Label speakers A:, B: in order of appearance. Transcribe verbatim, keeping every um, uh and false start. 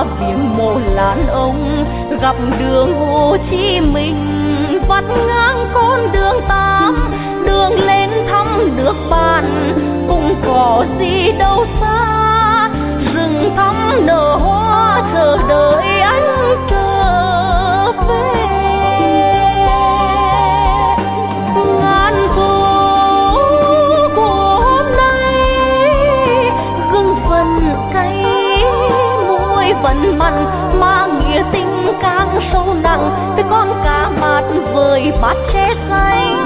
A: qua viếng mộ Lan ông, gặp đường Hồ Chí Minh vắt ngang con đường tám, đường lên thăm nước bạn cũng có gì đâu xa, rừng thắm nở hoa chờ đợi anh trở về. Ngàn phố của hôm nay gừng phần cay muối vẫn mặn, mà nghĩa tình càng sâu nặng, với con cá mạt với bát chè xanh.